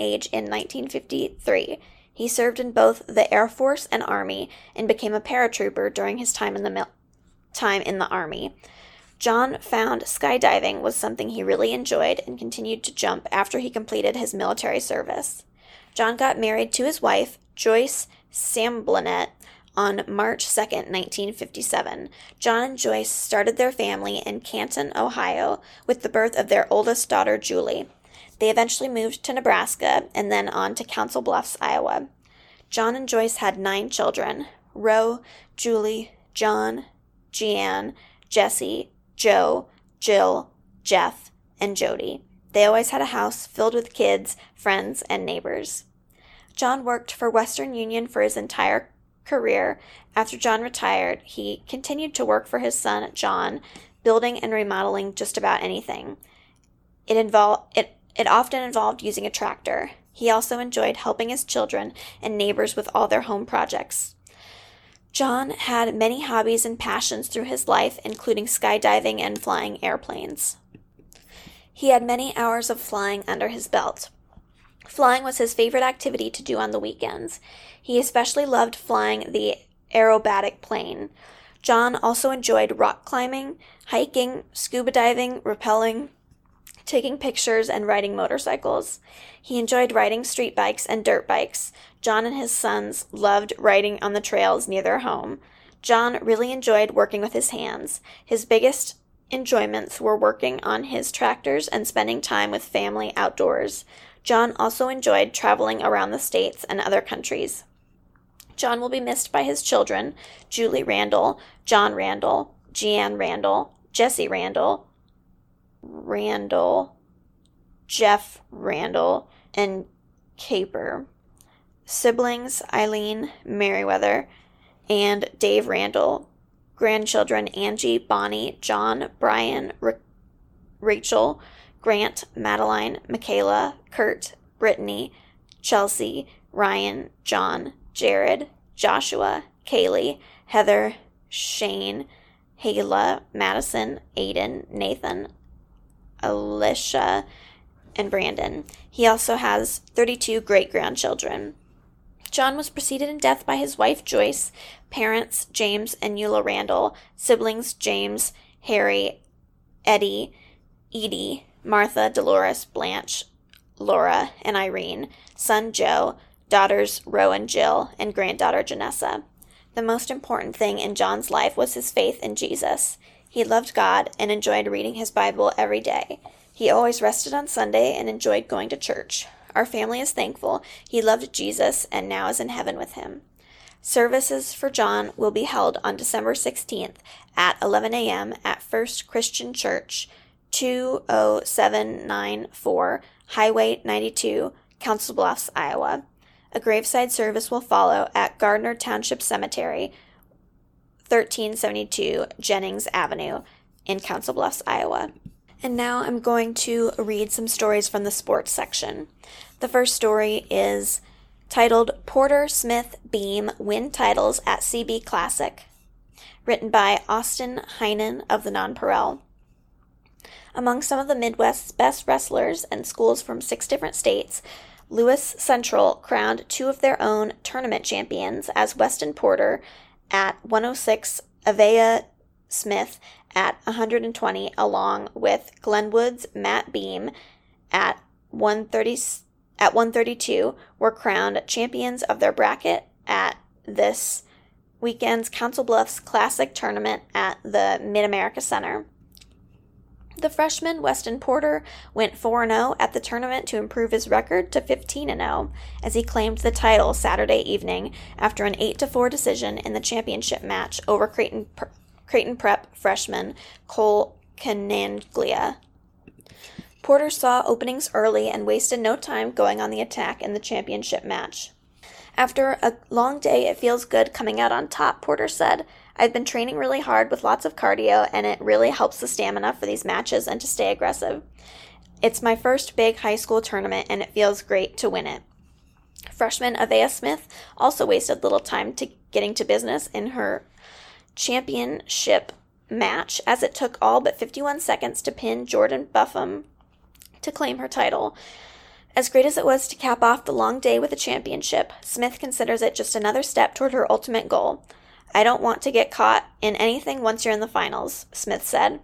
1953. He served in both the Air Force and Army and became a paratrooper during his time in the Army. John found skydiving was something he really enjoyed and continued to jump after he completed his military service. John got married to his wife, Joyce Samblanet, on March 2, 1957. John and Joyce started their family in Canton, Ohio, with the birth of their oldest daughter, Julie. They eventually moved to Nebraska and then on to Council Bluffs, Iowa. John and Joyce had 9 children: Roe, Julie, John, Jeanne, Jesse, Joe, Jill, Jeff, and Jody. They always had a house filled with kids, friends, and neighbors. John worked for Western Union for his entire career. After John retired, he continued to work for his son, John, building and remodeling just about anything. It often involved using a tractor. He also enjoyed helping his children and neighbors with all their home projects. John had many hobbies and passions through his life, including skydiving and flying airplanes. He had many hours of flying under his belt. Flying was his favorite activity to do on the weekends. He especially loved flying the aerobatic plane. John also enjoyed rock climbing, hiking, scuba diving, rappelling, taking pictures, and riding motorcycles. He enjoyed riding street bikes and dirt bikes. John and his sons loved riding on the trails near their home. John really enjoyed working with his hands. His biggest enjoyments were working on his tractors and spending time with family outdoors. John also enjoyed traveling around the states and other countries. John will be missed by his children, Julie Randall, John Randall, Jeanne Randall, Jesse Randall, Randall, Jeff Randall, and Caper. Siblings Eileen Merriweather and Dave Randall. Grandchildren Angie, Bonnie, John, Brian, Rachel, Grant, Madeline, Michaela, Kurt, Brittany, Chelsea, Ryan, John, Jared, Joshua, Kaylee, Heather, Shane, Hayla, Madison, Aiden, Nathan, Alicia, and Brandon. He also has 32 great-grandchildren. John was preceded in death by his wife Joyce, parents James and Eula Randall, siblings James, Harry, Eddie, Edie, Martha, Dolores, Blanche, Laura, and Irene, son Joe, daughters Ro and Jill, and granddaughter Janessa. The most important thing in John's life was his faith in Jesus. He loved God and enjoyed reading his Bible every day. He always rested on Sunday and enjoyed going to church. Our family is thankful he loved Jesus and now is in heaven with him. Services for John will be held on December 16th at 11 a.m. at First Christian Church, 20794 Highway 92, Council Bluffs, Iowa. A graveside service will follow at Gardner Township Cemetery, 1372 Jennings Avenue in Council Bluffs, Iowa. And now I'm going to read some stories from the sports section. The first story is titled Porter Smith Beam Win Titles at CB Classic, written by Austin Heinen of the Nonpareil. Among some of the Midwest's best wrestlers and schools from 6 different states, Lewis Central crowned 2 of their own tournament champions as Weston Porter at 106, Avea Smith at 120, along with Glenwood's Matt Beam at 132, were crowned champions of their bracket at this weekend's Council Bluffs Classic Tournament at the Mid-America Center. The freshman Weston Porter went 4-0 at the tournament to improve his record to 15-0 as he claimed the title Saturday evening after an 8-4 decision in the championship match over Creighton Prep freshman Cole Cananglia. Porter saw openings early and wasted no time going on the attack in the championship match. After a long day, it feels good coming out on top, Porter said. I've been training really hard with lots of cardio, and it really helps the stamina for these matches and to stay aggressive. It's my first big high school tournament, and it feels great to win it. Freshman Avea Smith also wasted little time getting to business in her championship match, as it took all but 51 seconds to pin Jordan Buffum to claim her title. As great as it was to cap off the long day with a championship, Smith considers it just another step toward her ultimate goal. I don't want to get caught in anything once you're in the finals, Smith said.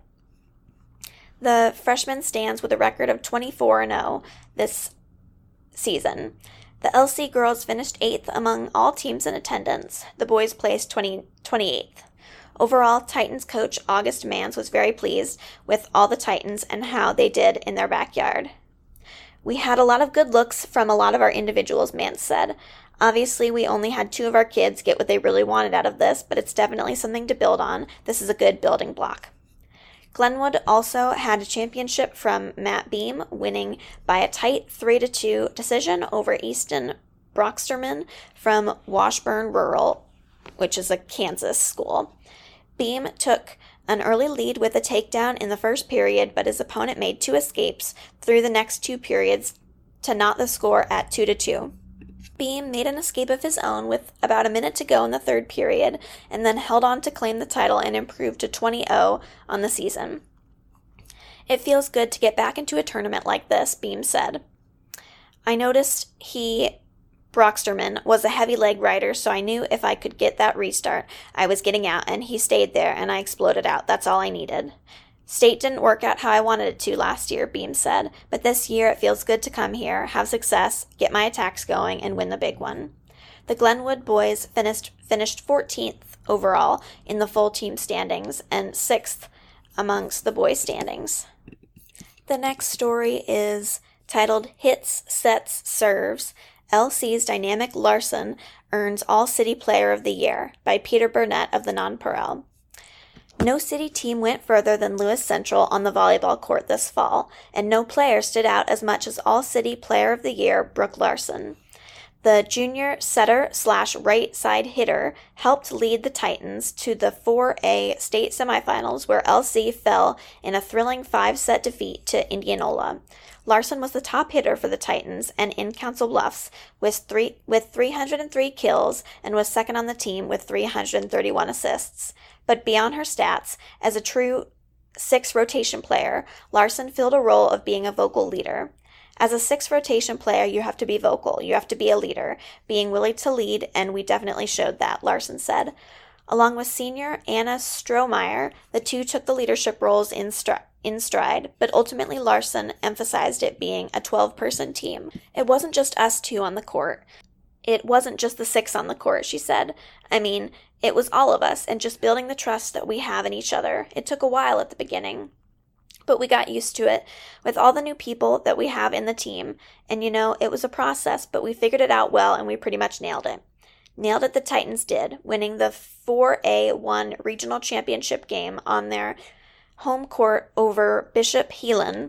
The freshman stands with a record of 24-0 this season. The LC girls finished 8th among all teams in attendance. The boys placed 28th. Overall, Titans coach August Mans was very pleased with all the Titans and how they did in their backyard. We had a lot of good looks from a lot of our individuals, Mans said. Obviously, we only had 2 of our kids get what they really wanted out of this, but it's definitely something to build on. This is a good building block. Glenwood also had a championship from Matt Beam, winning by a tight 3-2 decision over Easton Broxterman from Washburn Rural, which is a Kansas school. Beam took an early lead with a takedown in the first period, but his opponent made 2 escapes through the next 2 periods to knot the score at 2-2. Beam made an escape of his own with about a minute to go in the 3rd period, and then held on to claim the title and improved to 20-0 on the season. It feels good to get back into a tournament like this, Beam said. I noticed Broxterman was a heavy leg rider, so I knew if I could get that restart, I was getting out, and he stayed there, and I exploded out. That's all I needed. State didn't work out how I wanted it to last year, Beam said, but this year it feels good to come here, have success, get my attacks going, and win the big one. The Glenwood boys finished 14th overall in the full team standings and 6th amongst the boys standings. The next story is titled Hits, Sets, Serves. LC's Dynamic Larson earns All-City Player of the Year by Peter Burnett of the Nonpareil. No city team went further than Lewis Central on the volleyball court this fall, and no player stood out as much as All-City Player of the Year Brooke Larson. The junior setter/right side hitter helped lead the Titans to the 4A state semifinals, where LC fell in a thrilling 5-set defeat to Indianola. Larson was the top hitter for the Titans and in Council Bluffs with 303 kills and was second on the team with 331 assists. But beyond her stats, as a true 6 rotation player, Larson filled a role of being a vocal leader. As a 6 rotation player, you have to be vocal. You have to be a leader, being willing to lead, and we definitely showed that, Larson said. Along with senior Anna Strohmeyer, the two took the leadership roles in stride, but ultimately Larson emphasized it being a 12-person team. It wasn't just us two on the court. It wasn't just the 6 on the court, she said. I mean, it was all of us, and just building the trust that we have in each other. It took a while at the beginning, but we got used to it with all the new people that we have in the team. And it was a process, but we figured it out well, and we pretty much nailed it. Nailed it, the Titans did, winning the 4A1 regional championship game on their home court over Bishop Heelan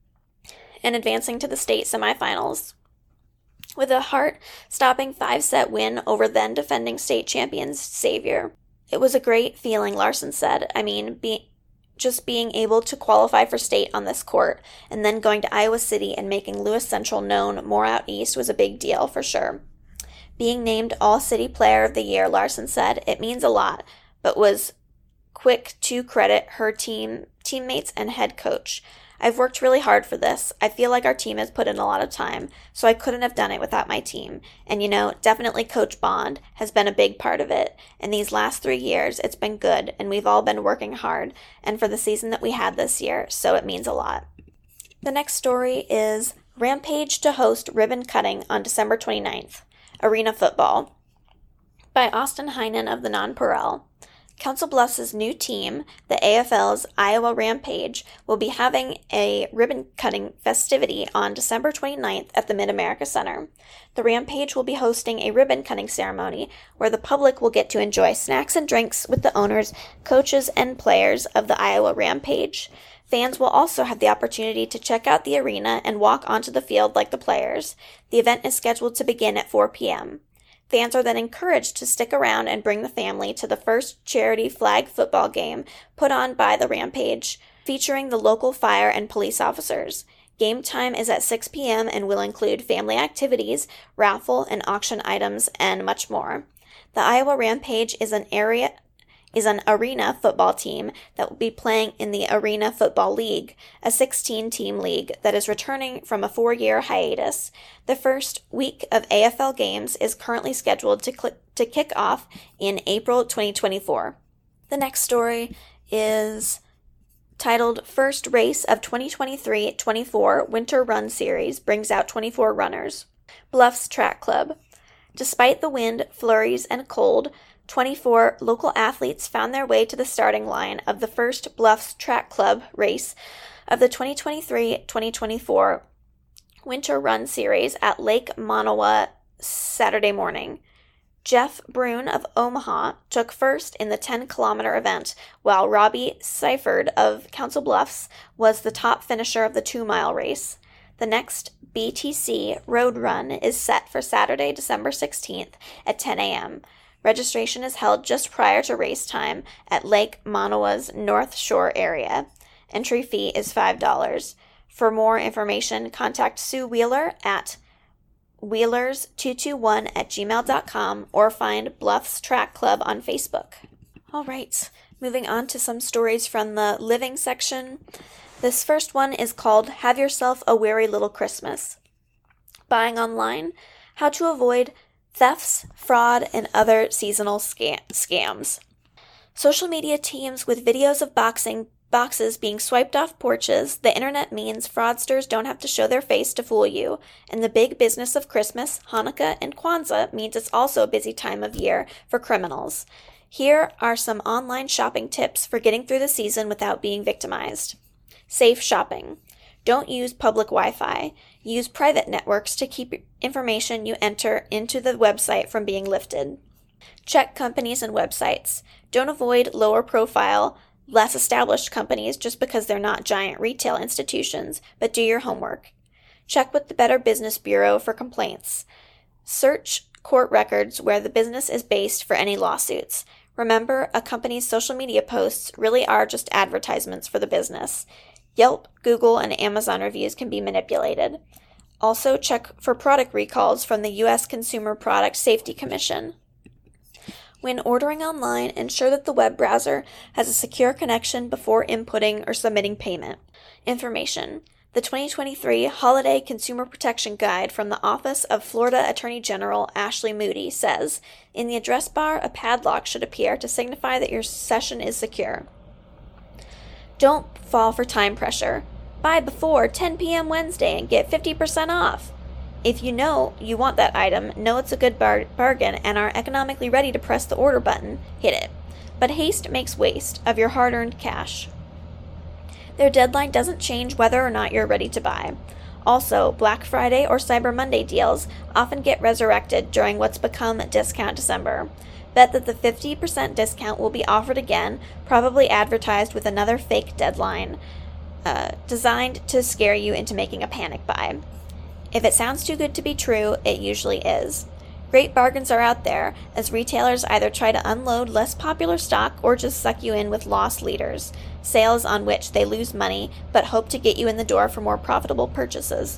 and advancing to the state semifinals with a heart-stopping 5-set win over then-defending state champions Xavier. It was a great feeling, Larson said. I mean, just being able to qualify for state on this court and then going to Iowa City and making Lewis Central known more out east was a big deal for sure. Being named All-City Player of the Year, Larson said, it means a lot, but was quick to credit her teammates and head coach. I've worked really hard for this. I feel like our team has put in a lot of time, so I couldn't have done it without my team. And definitely Coach Bond has been a big part of it. In these last 3 years, it's been good, and we've all been working hard, and for the season that we had this year, so it means a lot. The next story is Rampage to host ribbon cutting on December 29th, Arena Football, by Austin Heinen of the Nonpareil. Council Bluffs' new team, the AFL's Iowa Rampage, will be having a ribbon-cutting festivity on December 29th at the Mid-America Center. The Rampage will be hosting a ribbon-cutting ceremony where the public will get to enjoy snacks and drinks with the owners, coaches, and players of the Iowa Rampage. Fans will also have the opportunity to check out the arena and walk onto the field like the players. The event is scheduled to begin at 4 p.m. Fans are then encouraged to stick around and bring the family to the first charity flag football game put on by the Rampage, featuring the local fire and police officers. Game time is at 6 p.m. and will include family activities, raffle and auction items, and much more. The Iowa Rampage is an arena football team that will be playing in the Arena Football League, a 16-team league that is returning from a 4-year hiatus. The first week of AFL games is currently scheduled to kick off in April 2024. The next story is titled First Race of 2023-24 Winter Run Series brings out 24 runners. Bluffs Track Club. Despite the wind, flurries, and cold, 24 local athletes found their way to the starting line of the first Bluffs Track Club race of the 2023-2024 Winter Run Series at Lake Manawa Saturday morning. Jeff Brune of Omaha took first in the 10-kilometer event, while Robbie Seifert of Council Bluffs was the top finisher of the 2-mile race. The next BTC Road Run is set for Saturday, December 16th at 10 a.m. Registration is held just prior to race time at Lake Manawa's North Shore area. Entry fee is $5. For more information, contact Sue Wheeler at wheelers221@gmail.com or find Bluffs Track Club on Facebook. All right, moving on to some stories from the living section. This first one is called Have Yourself a Weary Little Christmas. Buying online, how to avoid thefts, fraud, and other seasonal scams. Social media teams with videos of boxes being swiped off porches. The internet means fraudsters don't have to show their face to fool you. And the big business of Christmas, Hanukkah, and Kwanzaa means it's also a busy time of year for criminals. Here are some online shopping tips for getting through the season without being victimized. Safe shopping. Don't use public Wi-Fi. Use private networks to keep information you enter into the website from being lifted. Check companies and websites. Don't avoid lower profile less established companies just because they're not giant retail institutions, but do your homework. Check with the Better Business Bureau for complaints. Search court records where the business is based for any lawsuits. Remember, a company's social media posts really are just advertisements for the business. Yelp, Google, and Amazon reviews can be manipulated. Also, check for product recalls from the U.S. Consumer Product Safety Commission. When ordering online, ensure that the web browser has a secure connection before inputting or submitting payment. Information. The 2023 Holiday Consumer Protection Guide from the Office of Florida Attorney General Ashley Moody says, in the address bar, a padlock should appear to signify that your session is secure. Don't fall for time pressure. Buy before 10 p.m. Wednesday and get 50% off. If you know you want that item, know it's a good bargain, and are economically ready to press the order button, hit it. But haste makes waste of your hard-earned cash. Their deadline doesn't change whether or not you're ready to buy. Also, Black Friday or Cyber Monday deals often get resurrected during what's become Discount December. Bet that the 50% discount will be offered again, probably advertised with another fake deadline, designed to scare you into making a panic buy. If it sounds too good to be true, it usually is. Great bargains are out there, as retailers either try to unload less popular stock or just suck you in with loss leaders, sales on which they lose money but hope to get you in the door for more profitable purchases.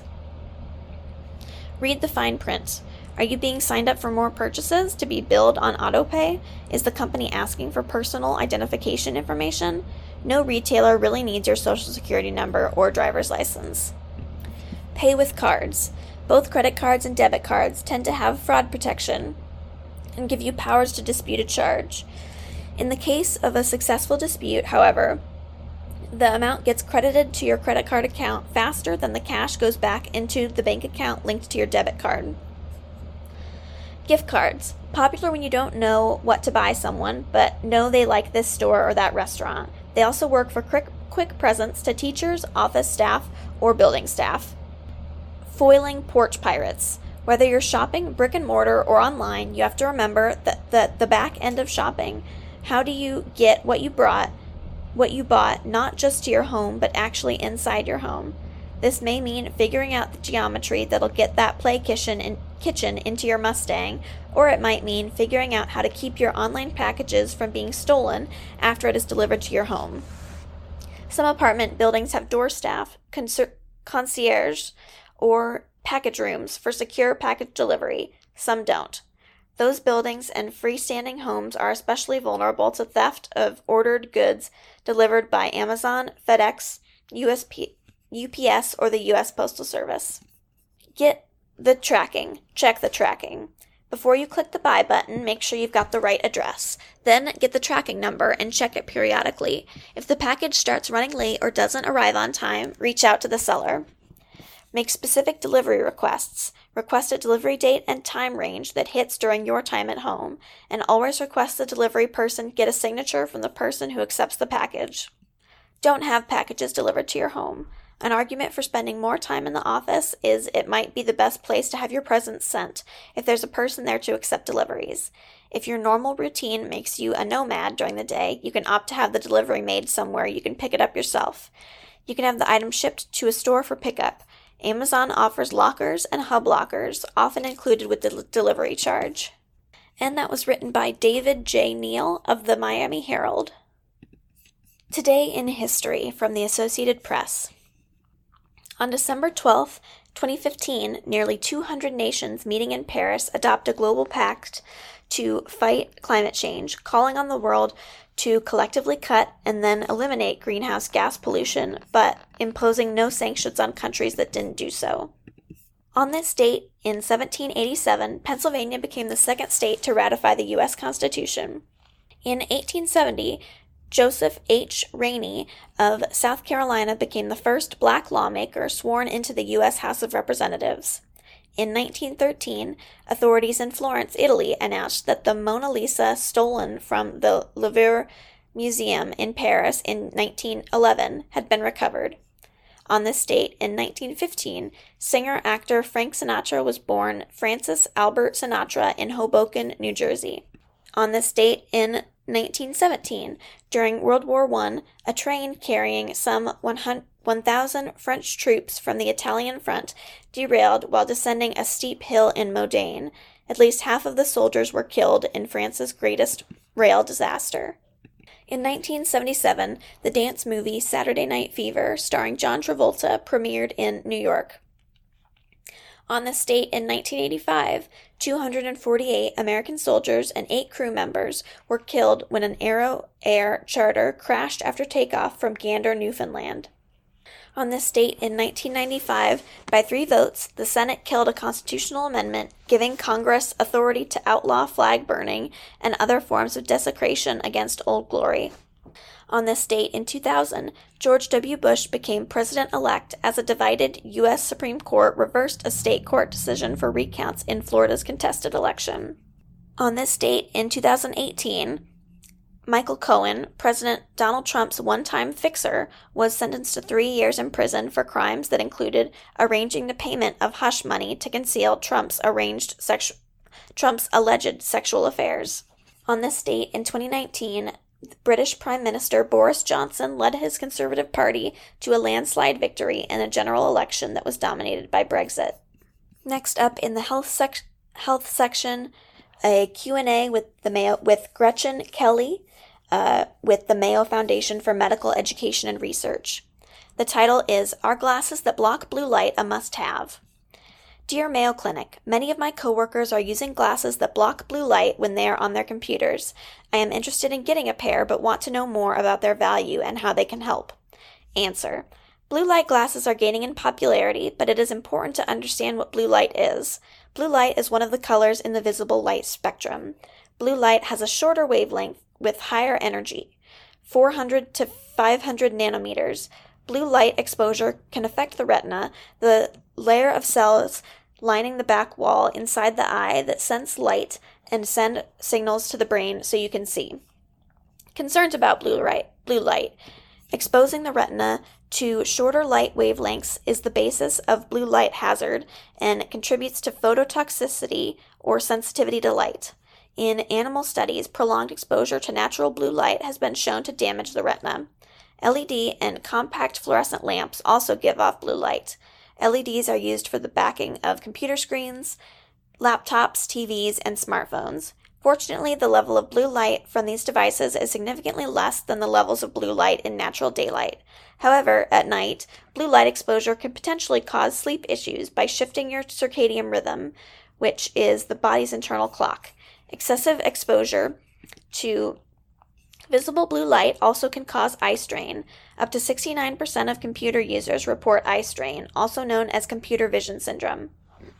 Read the fine print. Are you being signed up for more purchases to be billed on autopay? Is the company asking for personal identification information? No retailer really needs your social security number or driver's license. Pay with cards. Both credit cards and debit cards tend to have fraud protection and give you powers to dispute a charge. In the case of a successful dispute, however, the amount gets credited to your credit card account faster than the cash goes back into the bank account linked to your debit card. Gift cards. Popular when you don't know what to buy someone, but know they like this store or that restaurant. They also work for quick presents to teachers, office staff, or building staff. Foiling porch pirates. Whether you're shopping brick and mortar or online, you have to remember that the back end of shopping, how do you get what you bought, not just to your home, but actually inside your home. This may mean figuring out the geometry that'll get that play kitchen into your Mustang, or it might mean figuring out how to keep your online packages from being stolen after it is delivered to your home. Some apartment buildings have door staff, concierge, or package rooms for secure package delivery. Some don't. Those buildings and freestanding homes are especially vulnerable to theft of ordered goods delivered by Amazon, FedEx, UPS, or the U.S. Postal Service. Check the tracking. Before you click the buy button, make sure you've got the right address. Then get the tracking number and check it periodically. If the package starts running late or doesn't arrive on time, reach out to the seller. Make specific delivery requests. Request a delivery date and time range that hits during your time at home, and always request the delivery person get a signature from the person who accepts the package. Don't have packages delivered to your home. An argument for spending more time in the office is it might be the best place to have your presents sent if there's a person there to accept deliveries. If your normal routine makes you a nomad during the day, you can opt to have the delivery made somewhere you can pick it up yourself. You can have the item shipped to a store for pickup. Amazon offers lockers and hub lockers, often included with the delivery charge. And that was written by David J. Neal of the Miami Herald. Today in History from the Associated Press. On December 12, 2015, nearly 200 nations meeting in Paris adopt a global pact to fight climate change, calling on the world to collectively cut and then eliminate greenhouse gas pollution, but imposing no sanctions on countries that didn't do so. On this date, in 1787, Pennsylvania became the second state to ratify the U.S. Constitution. In 1870, Joseph H. Rainey of South Carolina became the first black lawmaker sworn into the U.S. House of Representatives. In 1913, authorities in Florence, Italy, announced that the Mona Lisa, stolen from the Louvre Museum in Paris in 1911, had been recovered. On this date, in 1915, singer-actor Frank Sinatra was born Francis Albert Sinatra in Hoboken, New Jersey. On this date, in 1917, during World War I, a train carrying some 1,000 French troops from the Italian front derailed while descending a steep hill in Modane. At least half of the soldiers were killed in France's greatest rail disaster. In 1977, the dance movie Saturday Night Fever, starring John Travolta, premiered in New York. On this date in 1985, 248 American soldiers and 8 crew members were killed when an Aero Air charter crashed after takeoff from Gander, Newfoundland. On this date in 1995, by 3 votes, the Senate killed a constitutional amendment giving Congress authority to outlaw flag burning and other forms of desecration against Old Glory. On this date in 2000, George W. Bush became president-elect as a divided U.S. Supreme Court reversed a state court decision for recounts in Florida's contested election. On this date in 2018, Michael Cohen, President Donald Trump's one-time fixer, was sentenced to 3 years in prison for crimes that included arranging the payment of hush money to conceal Trump's alleged sexual affairs. On this date in 2019, British Prime Minister Boris Johnson led his Conservative Party to a landslide victory in a general election that was dominated by Brexit. Next up in the health section, a Q&A with Gretchen Kelly with the Mayo Foundation for Medical Education and Research. The title is, Are Glasses That Block Blue Light a Must-Have? Dear Mayo Clinic, many of my coworkers are using glasses that block blue light when they are on their computers. I am interested in getting a pair but want to know more about their value and how they can help. Answer. Blue light glasses are gaining in popularity, but it is important to understand what blue light is. Blue light is one of the colors in the visible light spectrum. Blue light has a shorter wavelength with higher energy, 400 to 500 nanometers. Blue light exposure can affect the retina, the layer of cells lining the back wall inside the eye that sense light and send signals to the brain so you can see. Concerns about blue light. Exposing the retina to shorter light wavelengths is the basis of blue light hazard and contributes to phototoxicity or sensitivity to light. In animal studies, prolonged exposure to natural blue light has been shown to damage the retina. LED and compact fluorescent lamps also give off blue light. LEDs are used for the backing of computer screens, laptops, TVs, and smartphones. Fortunately, the level of blue light from these devices is significantly less than the levels of blue light in natural daylight. However, at night, blue light exposure can potentially cause sleep issues by shifting your circadian rhythm, which is the body's internal clock. Excessive exposure to visible blue light also can cause eye strain. Up to 69% of computer users report eye strain, also known as computer vision syndrome.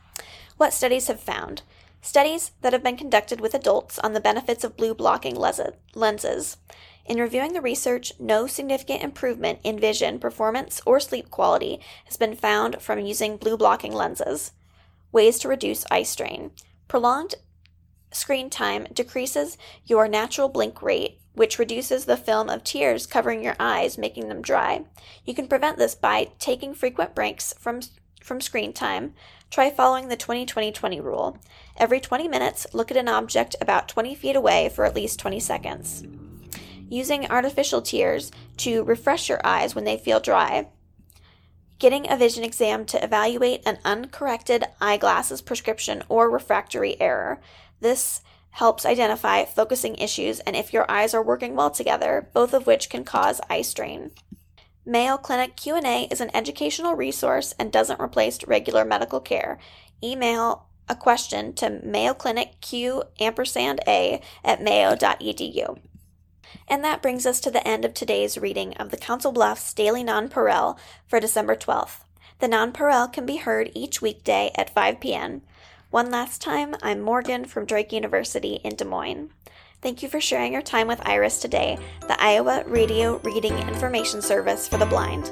What studies have found? Studies that have been conducted with adults on the benefits of blue blocking lenses. In reviewing the research, no significant improvement in vision, performance, or sleep quality has been found from using blue blocking lenses. Ways to reduce eye strain. Prolonged screen time decreases your natural blink rate, which reduces the film of tears covering your eyes, making them dry. You can prevent this by taking frequent breaks from screen time. Try following the 20-20-20 rule. Every 20 minutes, look at an object about 20 feet away for at least 20 seconds. Using artificial tears to refresh your eyes when they feel dry. Getting a vision exam to evaluate an uncorrected eyeglasses prescription or refractory error. This helps identify focusing issues and if your eyes are working well together, both of which can cause eye strain. Mayo Clinic Q&A is an educational resource and doesn't replace regular medical care. Email a question to mayoclinicq@mayo.edu. And that brings us to the end of today's reading of the Council Bluffs Daily Nonpareil for December 12th. The Nonpareil can be heard each weekday at 5 p.m. One last time, I'm Morgan from Drake University in Des Moines. Thank you for sharing your time with Iris today, the Iowa Radio Reading Information Service for the Blind.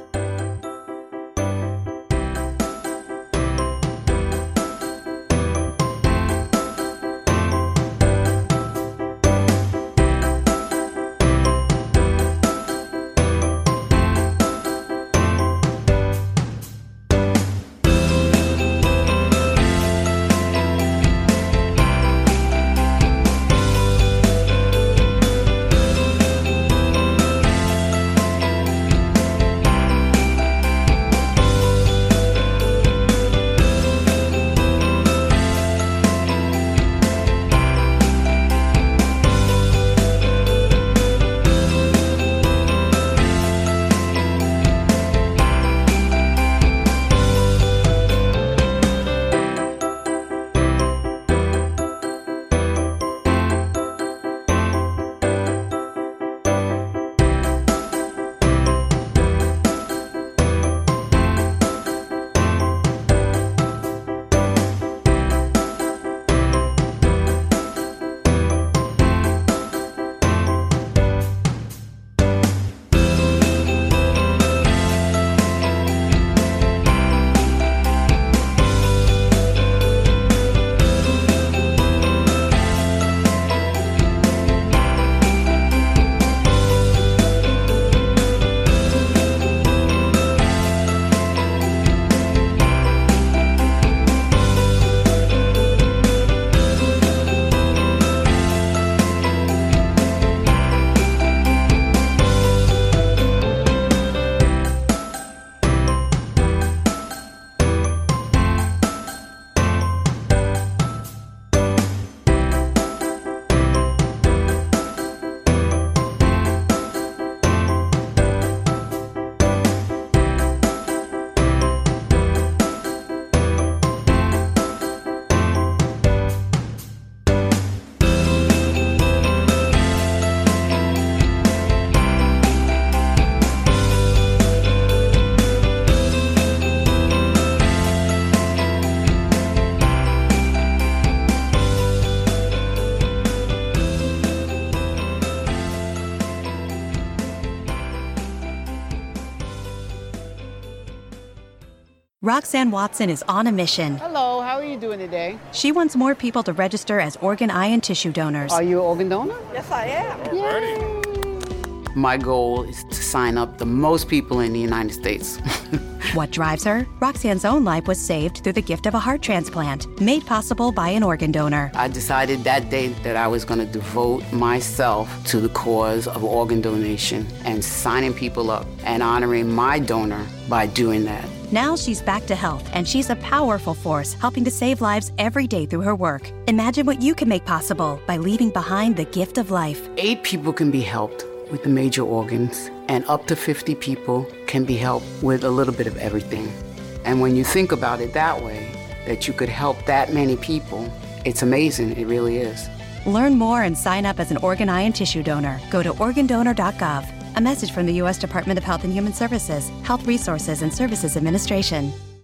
Roxanne Watson is on a mission. Hello, how are you doing today? She wants more people to register as organ, eye, and tissue donors. Are you an organ donor? Yes, I am. Yay. My goal is to sign up the most people in the United States. What drives her? Roxanne's own life was saved through the gift of a heart transplant, made possible by an organ donor. I decided that day that I was going to devote myself to the cause of organ donation and signing people up and honoring my donor by doing that. Now she's back to health, and she's a powerful force helping to save lives every day through her work. Imagine what you can make possible by leaving behind the gift of life. 8 people can be helped with the major organs, and up to 50 people can be helped with a little bit of everything. And when you think about it that way, that you could help that many people, it's amazing. It really is. Learn more and sign up as an organ, eye, and tissue donor. Go to organdonor.gov. A message from the U.S. Department of Health and Human Services, Health Resources and Services Administration.